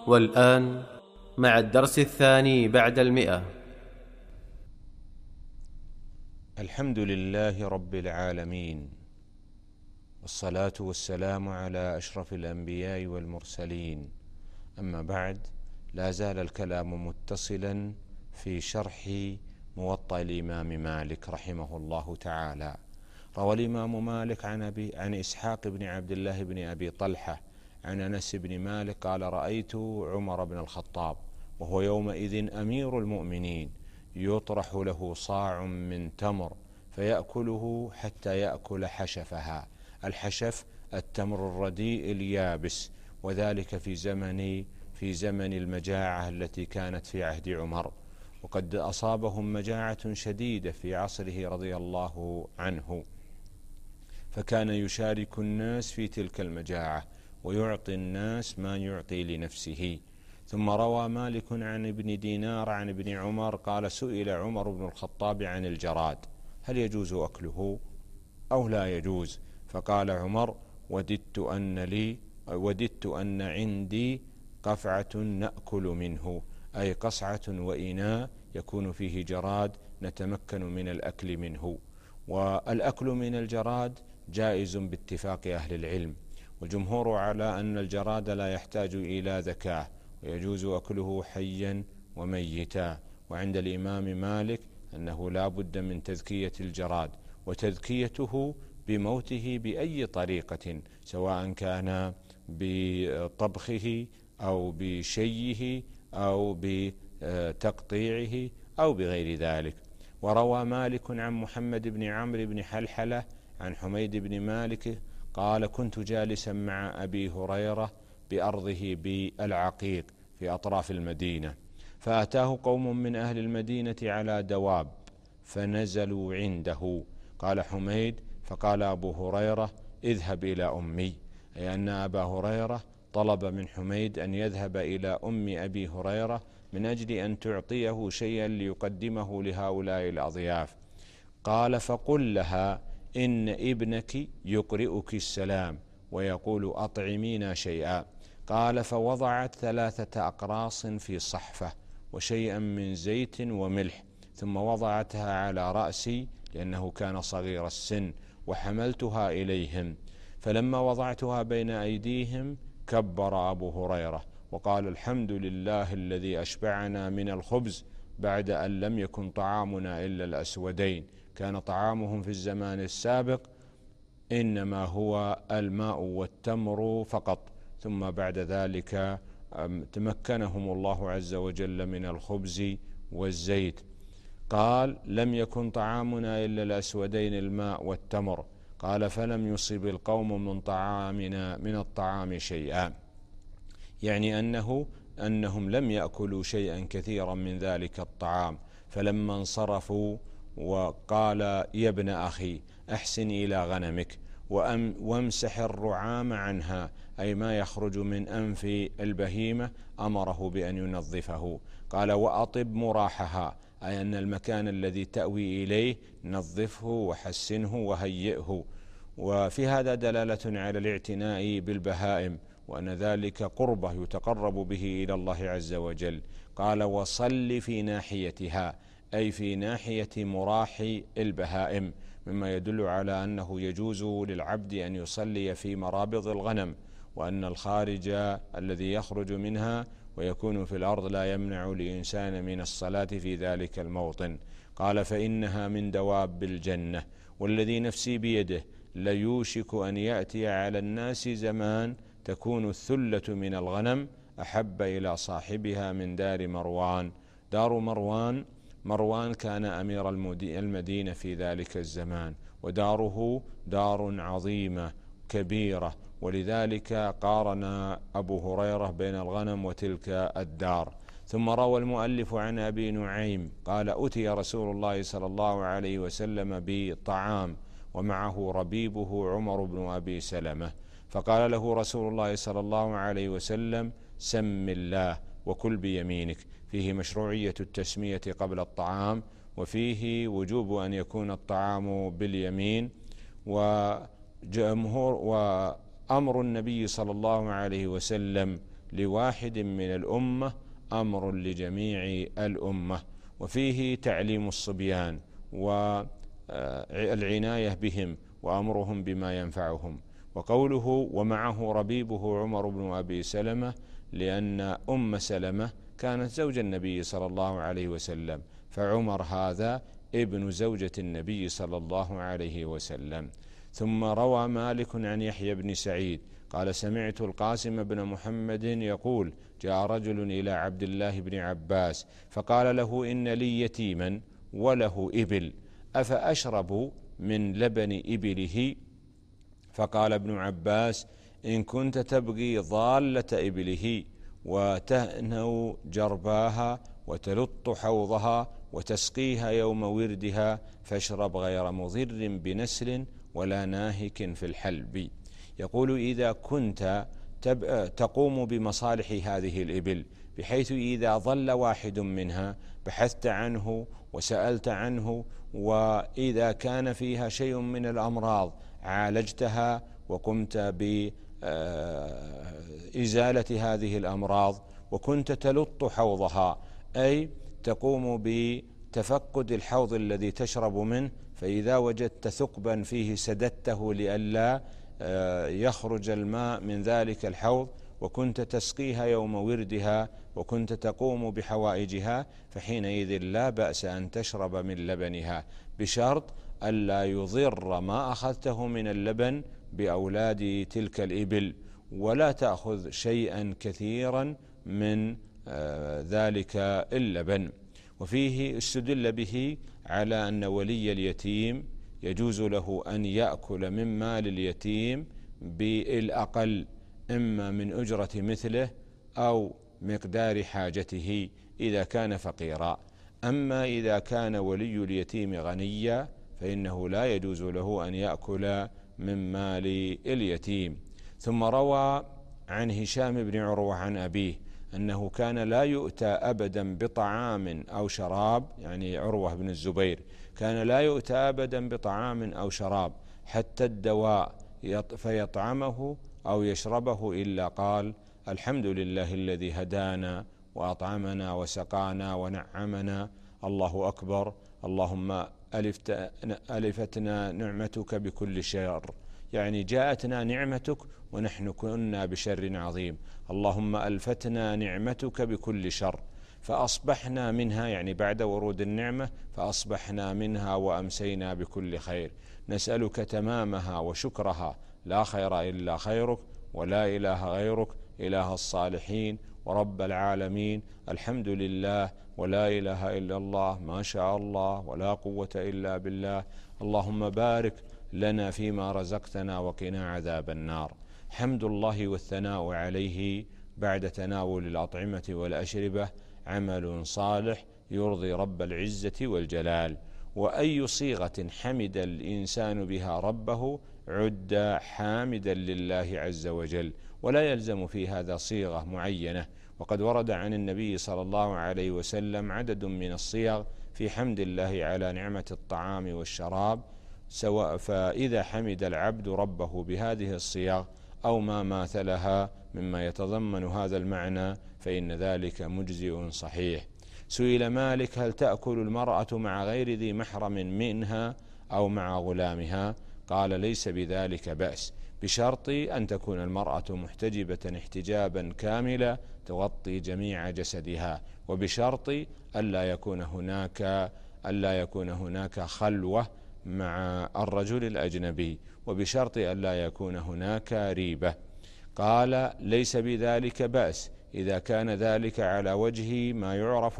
والآن مع الدرس الثاني بعد 100. الحمد لله رب العالمين، والصلاة والسلام على أشرف الأنبياء والمرسلين. أما بعد، لا زال الكلام متصلا في شرح موطأ الإمام مالك رحمه الله تعالى. روى الإمام مالك عن إسحاق بن عبد الله بن أبي طلحة عن أنس بن مالك قال: رأيت عمر بن الخطاب وهو يومئذ أمير المؤمنين يطرح له صاع من تمر فيأكله حتى يأكل حشفها. الحشف التمر الرديء اليابس، وذلك في زمن المجاعة التي كانت في عهد عمر، وقد أصابهم مجاعة شديدة في عصره رضي الله عنه، فكان يشارك الناس في تلك المجاعة ويعطي الناس ما يعطي لنفسه. ثم روى مالك عن ابن دينار عن ابن عمر قال: سئل عمر بن الخطاب عن الجراد هل يجوز أكله أو لا يجوز؟ فقال عمر: وددت أن عندي قفعة نأكل منه، أي قصعة وإناء يكون فيه جراد نتمكن من الأكل منه. والأكل من الجراد جائز باتفاق أهل العلم، والجمهور على أن الجراد لا يحتاج إلى ذكاء ويجوز أكله حيا وميتا. وعند الإمام مالك أنه لا بد من تذكية الجراد، وتذكيته بموته بأي طريقة، سواء كان بطبخه أو بشيه أو بتقطيعه أو بغير ذلك. وروى مالك عن محمد بن عمرو بن حلحلة عن حميد بن مالك قال: كنت جالسا مع أبي هريرة بأرضه بالعقيق في أطراف المدينة، فأتاه قوم من أهل المدينة على دواب فنزلوا عنده. قال حميد: فقال أبو هريرة: اذهب إلى أمي، أي أن أبا هريرة طلب من حميد أن يذهب إلى أم أبي هريرة من أجل أن تعطيه شيئا ليقدمه لهؤلاء الأضياف. قال: فقل لها إن ابنك يقرئك السلام ويقول أطعمينا شيئا. قال: فوضعت 3 أقراص في صحفة وشيئا من زيت وملح، ثم وضعتها على رأسي لأنه كان صغير السن، وحملتها إليهم. فلما وضعتها بين أيديهم كبر أبو هريرة وقال: الحمد لله الذي أشبعنا من الخبز بعد أن لم يكن طعامنا إلا الأسودين. كان طعامهم في الزمان السابق إنما هو الماء والتمر فقط، ثم بعد ذلك تمكنهم الله عز وجل من الخبز والزيت. قال: لم يكن طعامنا إلا الأسودين الماء والتمر. قال: فلم يصب القوم من الطعام شيئا، يعني أنهم لم يأكلوا شيئا كثيرا من ذلك الطعام. فلما انصرفوا وقال: يا ابن أخي أحسن إلى غنمك وامسح الرعام عنها، أي ما يخرج من أنف البهيمة، أمره بأن ينظفه. قال: وأطب مراحها، أي أن المكان الذي تأوي إليه نظفه وحسنه وهيئه. وفي هذا دلالة على الاعتناء بالبهائم، وأن ذلك قربة يتقرب به إلى الله عز وجل. قال: وصل في ناحيتها، أي في ناحية مراح البهائم، مما يدل على أنه يجوز للعبد أن يصلي في مرابض الغنم، وأن الخارج الذي يخرج منها ويكون في الأرض لا يمنع الإنسان من الصلاة في ذلك الموطن. قال: فإنها من دواب الجنة، والذي نفسي بيده ليوشك أن يأتي على الناس زمان تكون الثلة من الغنم أحب إلى صاحبها من دار مروان. دار مروان كان أمير المدينة في ذلك الزمان، وداره دار عظيمة كبيرة، ولذلك قارن أبو هريرة بين الغنم وتلك الدار. ثم روى المؤلف عن أبي نعيم قال: أتي رسول الله صلى الله عليه وسلم بطعام ومعه ربيبه عمر بن أبي سلمة، فقال له رسول الله صلى الله عليه وسلم: سم الله وكل بيمينك. فيه مشروعية التسمية قبل الطعام، وفيه وجوب أن يكون الطعام باليمين. وأمر النبي صلى الله عليه وسلم لواحد من الأمة أمر لجميع الأمة. وفيه تعليم الصبيان والعناية بهم وأمرهم بما ينفعهم. وقوله ومعه ربيبه عمر بن أبي سلمة، لأن أم سلمة كانت زوج النبي صلى الله عليه وسلم، فعمر هذا ابن زوجة النبي صلى الله عليه وسلم. ثم روى مالك عن يحيى بن سعيد قال سمعت القاسم بن محمد يقول جاء رجل إلى عبد الله بن عباس فقال له إن لي يتيما وله إبل أفأشرب من لبن إبله؟ فقال ابن عباس إن كنت تبغي ضالة إبله وتهنو جرباها وتلط حوضها وتسقيها يوم وردها فاشرب غير مضر بنسل ولا ناهك في الحلب. يقول إذا كنت تقوم بمصالح هذه الإبل بحيث إذا ضل واحد منها بحثت عنه وسألت عنه، وإذا كان فيها شيء من الأمراض عالجتها وقمت بإزالة هذه الأمراض، وكنت تلط حوضها أي تقوم بتفقد الحوض الذي تشرب منه، فإذا وجدت ثقبا فيه سددته لئلا يخرج الماء من ذلك الحوض، وكنت تسقيها يوم وردها وكنت تقوم بحوائجها، فحينئذ لا بأس أن تشرب من لبنها، بشرط ألا يضر ما أخذته من اللبن بأولاد تلك الإبل، ولا تأخذ شيئا كثيرا من ذلك اللبن. وفيه استدل به على أن ولي اليتيم يجوز له أن يأكل من مال اليتيم بالأقل، إما من أجرة مثله أو مقدار حاجته إذا كان فقيرا. أما إذا كان ولي اليتيم غنيا فإنه لا يجوز له أن يأكل من مال اليتيم. ثم روى عن هشام بن عروة عن أبيه أنه كان لا يؤتى أبدا بطعام أو شراب، يعني عروة بن الزبير كان لا يؤتى أبدا بطعام أو شراب حتى الدواء فيطعمه أو يشربه إلا قال الحمد لله الذي هدانا وأطعمنا وسقانا ونعمنا، الله أكبر، اللهم ألفتنا نعمتك بكل شر، يعني جاءتنا نعمتك ونحن كنا بشر عظيم، اللهم ألفتنا نعمتك بكل شر، فأصبحنا منها، يعني بعد ورود النعمة فأصبحنا منها وأمسينا بكل خير، نسألك تمامها وشكرها، لا خير إلا خيرك ولا إله غيرك، إله الصالحين ورب العالمين، الحمد لله ولا إله إلا الله، ما شاء الله ولا قوة إلا بالله، اللهم بارك لنا فيما رزقتنا وقنا عذاب النار. حمد الله والثناء عليه بعد تناول الأطعمة والأشربة عمل صالح يرضي رب العزة والجلال، وأي صيغة حمد الإنسان بها ربه عد حامدا لله عز وجل، ولا يلزم في هذا صيغة معينة. وقد ورد عن النبي صلى الله عليه وسلم عدد من الصيغ في حمد الله على نعمة الطعام والشراب، سواء فإذا حمد العبد ربه بهذه الصيغ أو ما ماثلها مما يتضمن هذا المعنى فإن ذلك مجزئ صحيح. سئل مالك هل تأكل المرأة مع غير ذي محرم منها أو مع غلامها؟ قال ليس بذلك بأس، بشرط أن تكون المرأة محتجبة احتجابا كاملا تغطي جميع جسدها، وبشرط ألا يكون هناك خلوة مع الرجل الأجنبي، وبشرط ألا يكون هناك ريبة. قال ليس بذلك بأس إذا كان ذلك على وجه ما يعرف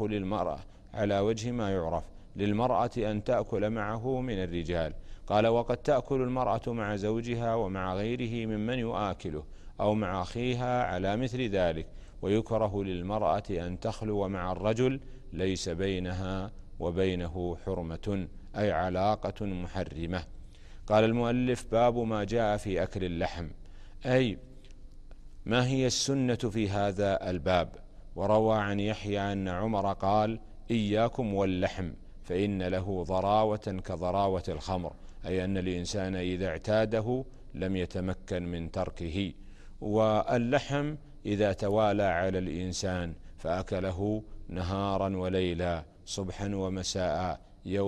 للمرأة أن تأكل معه من الرجال. قال وقد تأكل المرأة مع زوجها ومع غيره ممن يؤكله أو مع أخيها على مثل ذلك، ويكره للمرأة أن تخلو مع الرجل ليس بينها وبينه حرمة أي علاقة محرمة. قال المؤلف باب ما جاء في أكل اللحم، أي ما هي السنة في هذا الباب. وروى عن يحيى أن عمر قال إياكم واللحم فإن له ضراوة كضراوة الخمر، أي أن الإنسان إذا اعتاده لم يتمكن من تركه. واللحم إذا توالى على الإنسان فأكله نهارا وليلا صبحا ومساء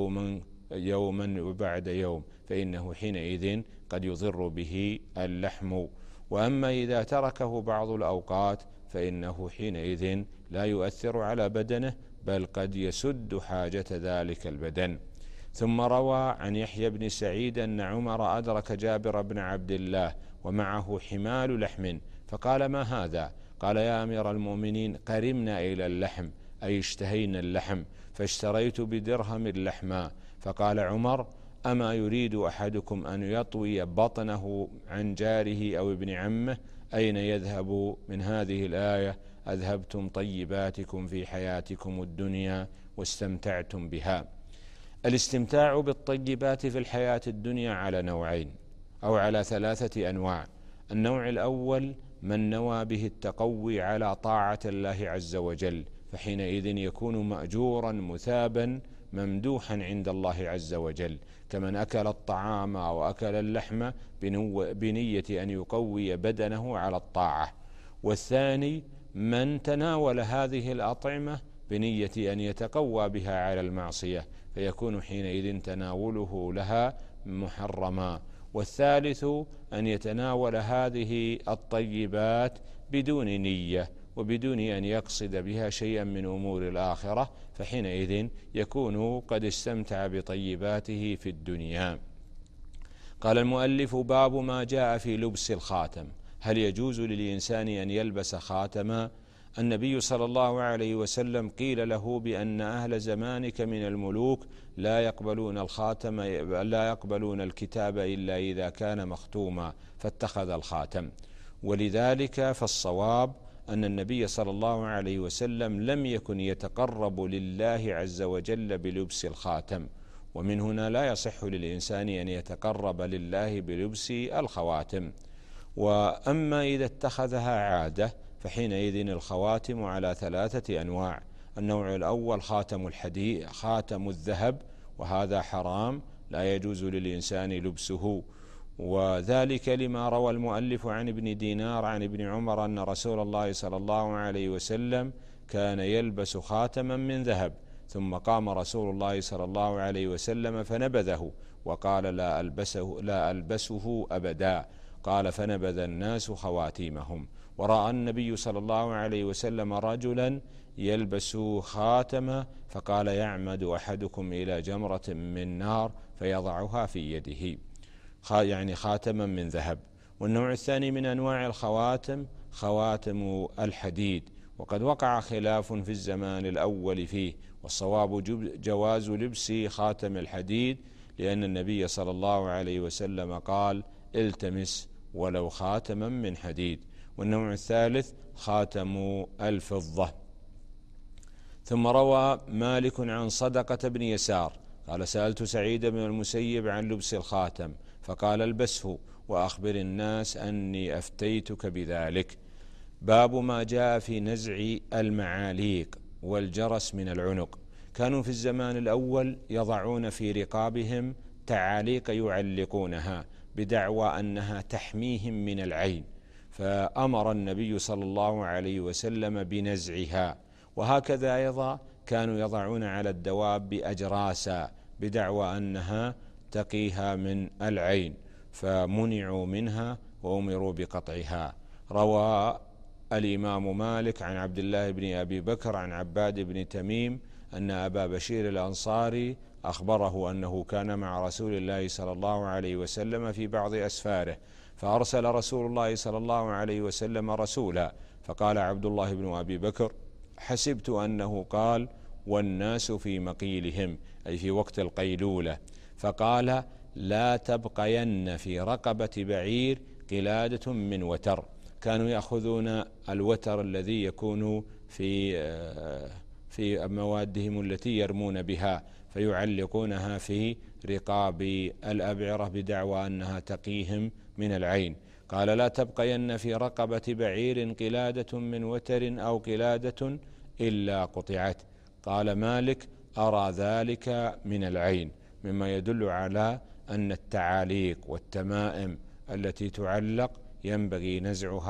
يوما وبعد يوم فإنه حينئذ قد يضر به اللحم. وأما إذا تركه بعض الأوقات فإنه حينئذ لا يؤثر على بدنه بل قد يسد حاجة ذلك البدن. ثم روى عن يحيى بن سعيد أن عمر أدرك جابر بن عبد الله ومعه حمال لحم فقال: ما هذا؟ قال: يا أمير المؤمنين، قرمنا إلى اللحم، أي اشتهينا اللحم، فاشتريت بدرهم لحما. فقال عمر: أما يريد أحدكم أن يطوي بطنه عن جاره أو ابن عمه؟ أين يذهب من هذه الآية: أذهبتم طيباتكم في حياتكم الدنيا واستمتعتم بها. الاستمتاع بالطيبات في الحياة الدنيا على نوعين أو على 3 أنواع. النوع الأول من نوى به التقوي على طاعة الله عز وجل، فحينئذ يكون مأجورا مثابا ممدوحا عند الله عز وجل، كمن أكل الطعام أو أكل اللحم بنية أن يقوي بدنه على الطاعة. والثاني من تناول هذه الأطعمة بنية أن يتقوى بها على المعصية، فيكون حينئذ تناوله لها محرما. والثالث أن يتناول هذه الطيبات بدون نية وبدون أن يقصد بها شيئا من أمور الآخرة، فحينئذ يكون قد استمتع بطيباته في الدنيا. قال المؤلف: باب ما جاء في لبس الخاتم. هل يجوز للإنسان أن يلبس خاتما؟ النبي صلى الله عليه وسلم قيل له بأن أهل زمانك من الملوك لا يقبلون الخاتم، لا يقبلون الكتاب إلا إذا كان مختوما، فاتخذ الخاتم. ولذلك فالصواب أن النبي صلى الله عليه وسلم لم يكن يتقرب لله عز وجل بلبس الخاتم، ومن هنا لا يصح للإنسان أن يتقرب لله بلبس الخواتم. وأما إذا اتخذها عادة فحينئذ الخواتم على 3 أنواع. النوع الأول خاتم الحديد، خاتم الذهب، وهذا حرام لا يجوز للإنسان لبسه، وذلك لما روى المؤلف عن ابن دينار عن ابن عمر أن رسول الله صلى الله عليه وسلم كان يلبس خاتما من ذهب، ثم قام رسول الله صلى الله عليه وسلم فنبذه وقال: لا ألبسه أبدا. قال: فنبذ الناس خواتيمهم. ورأى النبي صلى الله عليه وسلم رجلا يلبس خاتما فقال: يعمد أحدكم إلى جمرة من نار فيضعها في يده، يعني خاتما من ذهب. والنوع الثاني من أنواع الخواتم خواتم الحديد، وقد وقع خلاف في الزمان الأول فيه، والصواب جواز لبس خاتم الحديد، لأن النبي صلى الله عليه وسلم قال: التمس ولو خاتما من حديد. والنوع الثالث خاتم الفضة. ثم روى مالك عن صدقة بن يسار قال: سألت سعيد بن المسيب عن لبس الخاتم فقال: البسه وأخبر الناس أني أفتيتك بذلك. باب ما جاء في نزع المعاليق والجرس من العنق. كانوا في الزمان الأول يضعون في رقابهم تعاليق يعلقونها بدعوى أنها تحميهم من العين، فأمر النبي صلى الله عليه وسلم بنزعها. وهكذا أيضا كانوا يضعون على الدواب أجراسا بدعوى أنها تقيها من العين، فمنعوا منها وأمروا بقطعها. روى الإمام مالك عن عبد الله بن أبي بكر عن عباد بن تميم أن أبا بشير الأنصاري أخبره أنه كان مع رسول الله صلى الله عليه وسلم في بعض أسفاره، فأرسل رسول الله صلى الله عليه وسلم رسولا، فقال عبد الله بن أبي بكر: حسبت أنه قال: والناس في مقيلهم، أي في وقت القيلولة. فقال: لا تبقين في رقبة بعير قلادة من وتر. كانوا يأخذون الوتر الذي يكون في موادهم التي يرمون بها فيعلقونها في رقاب الأبعرة بدعوى أنها تقيهم من العين. قال: لا تبقين في رقبة بعير قلادة من وتر أو قلادة إلا قطعت. قال مالك: أرى ذلك من العين، مما يدل على أن التعاليق والتمائم التي تعلق ينبغي نزعها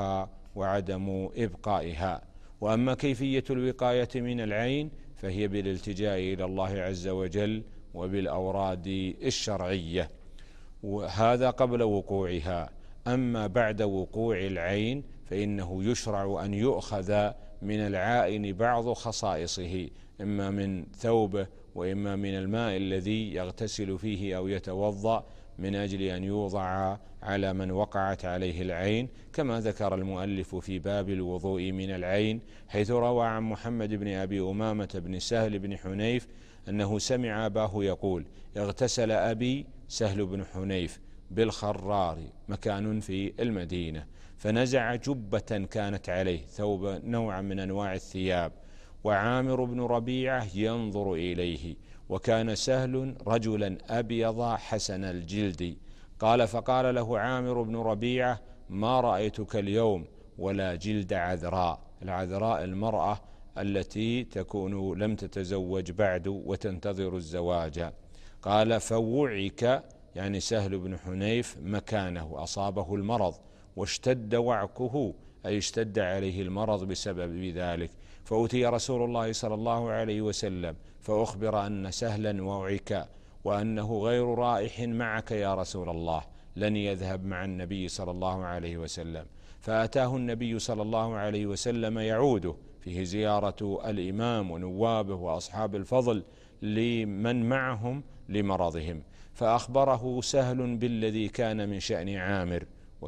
وعدم إبقائها. وأما كيفية الوقاية من العين فهي بالالتجاء إلى الله عز وجل وبالأوراد الشرعية، وهذا قبل وقوعها. أما بعد وقوع العين فإنه يشرع أن يؤخذ من العائن بعض خصائصه، إما من ثوبه وإما من الماء الذي يغتسل فيه أو يتوضأ، من أجل أن يوضع على من وقعت عليه العين، كما ذكر المؤلف في باب الوضوء من العين، حيث روى عن محمد بن أبي أمامة بن سهل بن حنيف أنه سمع أباه يقول: اغتسل أبي سهل بن حنيف بالخرار، مكان في المدينة، فنزع جبة كانت عليه، ثوب نوع من أنواع الثياب، وعامر بن ربيعة ينظر إليه، وكان سهل رجلا أبيض حسن الجلد. قال: فقال له عامر بن ربيعة: ما رأيتك اليوم ولا جلد عذراء. العذراء المرأة التي تكون لم تتزوج بعد وتنتظر الزواج. قال: فوعك، يعني سهل بن حنيف مكانه، أصابه المرض، واشتد وعكه، أي اشتد عليه المرض بسبب ذلك. فأتي رسول الله صلى الله عليه وسلم فأخبر أن سهلا وعك، وأنه غير رائح معك يا رسول الله، لن يذهب مع النبي صلى الله عليه وسلم. فأتاه النبي صلى الله عليه وسلم يعوده، فيه زيارة الإمام ونوابه وأصحاب الفضل لمن معهم لمرضهم، فأخبره سهل بالذي كان من شأن عامر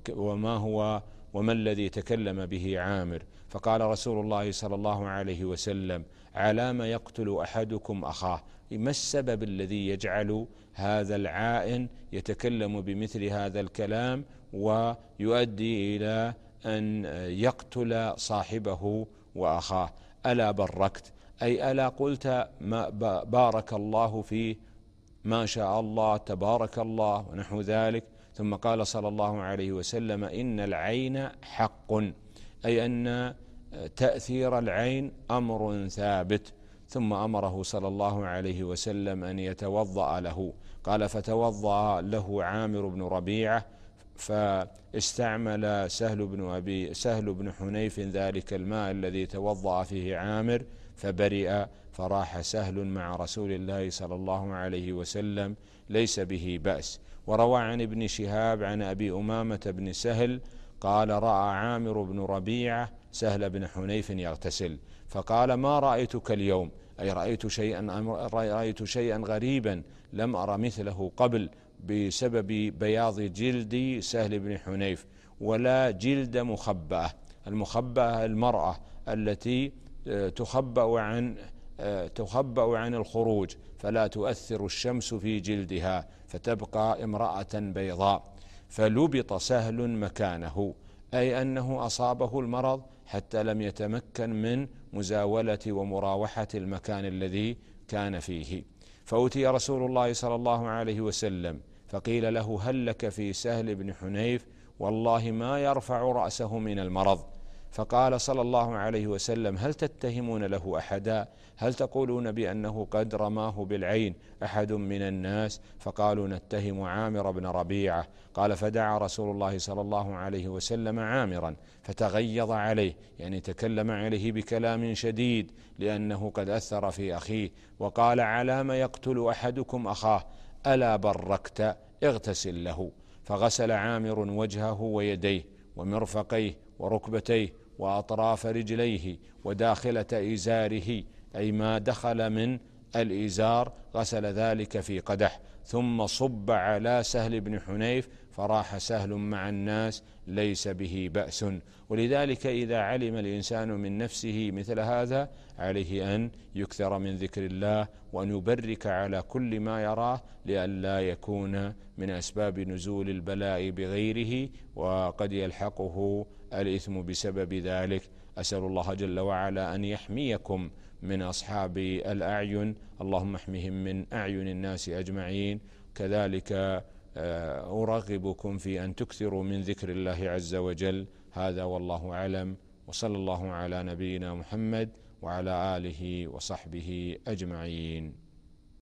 وما الذي تكلم به عامر. فقال رسول الله صلى الله عليه وسلم: على ما يقتل أحدكم أخاه؟ ما السبب الذي يجعل هذا العائن يتكلم بمثل هذا الكلام ويؤدي إلى أن يقتل صاحبه وأخاه؟ ألا بركت، أي ألا قلت ما بارك الله فيه، ما شاء الله، تبارك الله، ونحو ذلك. ثم قال صلى الله عليه وسلم: إن العين حق، أي أن تأثير العين أمر ثابت. ثم أمره صلى الله عليه وسلم أن يتوضأ له. قال: فتوضأ له عامر بن ربيعة، فاستعمل سهل بن حنيف ذلك الماء الذي توضأ فيه عامر، فبرئ، فراح سهل مع رسول الله صلى الله عليه وسلم ليس به بأس. وروى عن ابن شهاب عن أبي أمامة بن سهل قال: رأى عامر بن ربيعة سهل بن حنيف يغتسل، فقال: ما رأيتك اليوم، أي رأيت شيئا غريبا لم أرى مثله قبل، بسبب بياض جلد سهل بن حنيف، ولا جلد مخبأة. المخبأة المرأة التي تخبأ عن الخروج، فلا تؤثر الشمس في جلدها، فتبقى امرأة بيضاء. فلبط سهل مكانه، أي أنه أصابه المرض حتى لم يتمكن من مزاولة ومراوحة المكان الذي كان فيه. فأتي رسول الله صلى الله عليه وسلم فقيل له: هل لك في سهل بن حنيف؟ والله ما يرفع رأسه من المرض. فقال صلى الله عليه وسلم: هل تتهمون له أحدا؟ هل تقولون بأنه قد رماه بالعين أحد من الناس؟ فقالوا: نتهم عامر بن ربيعة. قال: فدعا رسول الله صلى الله عليه وسلم عامرا فتغيظ عليه، يعني تكلم عليه بكلام شديد لأنه قد أثر في أخيه، وقال: على ما يقتل أحدكم أخاه؟ ألا بركت، اغتسل له. فغسل عامر وجهه ويديه ومرفقيه وركبتيه وأطراف رجليه وداخلة إزاره، أي ما دخل من الإزار، غسل ذلك في قدح، ثم صب على سهل بن حنيف، فراح سهل مع الناس ليس به بأس. ولذلك إذا علم الإنسان من نفسه مثل هذا عليه أن يكثر من ذكر الله، وأن يبرك على كل ما يراه، لئلا يكون من أسباب نزول البلاء بغيره وقد يلحقه الإثم بسبب ذلك. أسأل الله جل وعلا أن يحميكم من أصحاب الأعين، اللهم احمهم من أعين الناس أجمعين. كذلك أرغبكم في أن تكثروا من ذكر الله عز وجل. هذا والله أعلم، وصلى الله على نبينا محمد وعلى آله وصحبه أجمعين.